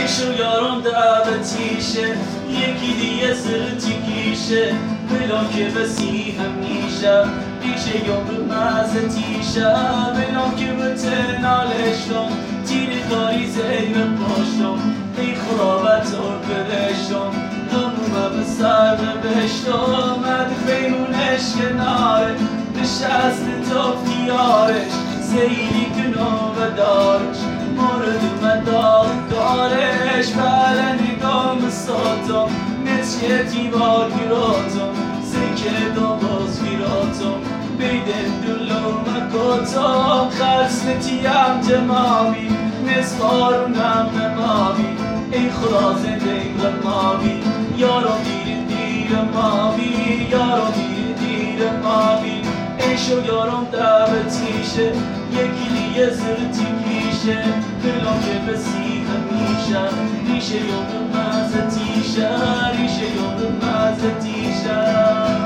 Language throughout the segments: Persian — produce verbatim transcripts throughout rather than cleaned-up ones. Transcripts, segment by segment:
شو یارم دعوتیشه یکی دیگه زرتی کیشه بلان که بسی همیشه ریشه یا به مزتیشه بلان که به تنالشم تیر کاری زیر پاشم ای خرابت رو برشم همومه به سر بشتم مد بیرونش کناره نشست تافتیارش زیلی کنو و دارش مورد من دارش بله نگام ساتم نتیه دیوار گیراتم زکه داماز گیراتم بیدن دلو مکاتم خرس نتیم جمامی نسخارونم نمامی ای خدا زنده غمامی یارو دیر دیر مامی یارو دیر دیر مامی ای شو یارم دعوتیشه یکی دیگه زرتی کیشه دلم که بسی همیشه ریشه یادم مزتیشه ریشه یادم مزتیشه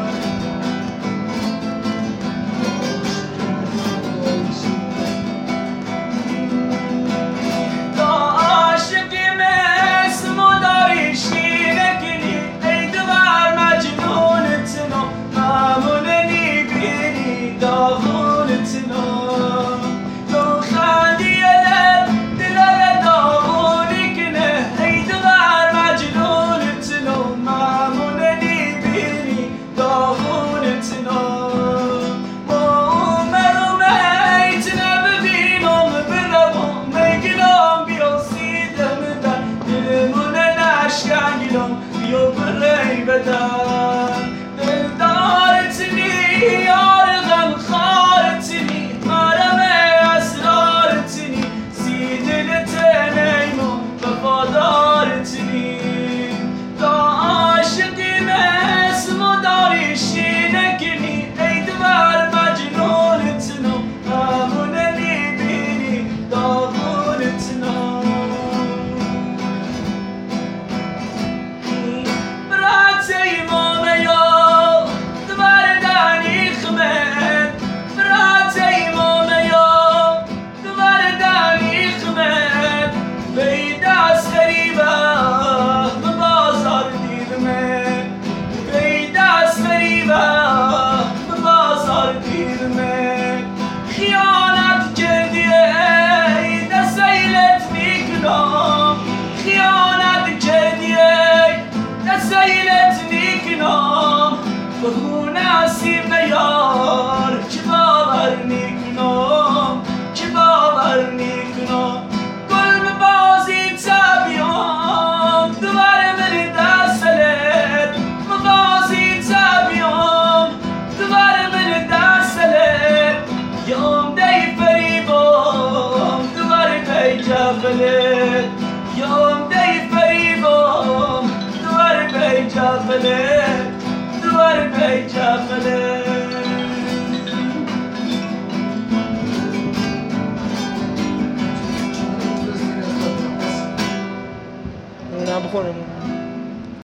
بیا بری بدن دلدارتنی یار غم خارتنی مرم اسرارتنی سی دلت نیمون وفادارتنی تا عاشقی مثل و داریشی نکنی ای دور مجنونتنو همونه میبینی داغونتنو خیانت کردی ای دستیلت میکنم خیانت کردی ای دستیلت میکنم بهون اسیم یار که باور میکنم که باور میکنم گل به بازی تبیام دوباره بری دستلت بازی تبیام دوباره بری دستلت یام دی فریبام دوباره بی جفلت یام دی فریبام دوباره بی جفلت دوباره بی جفلت نه بخورم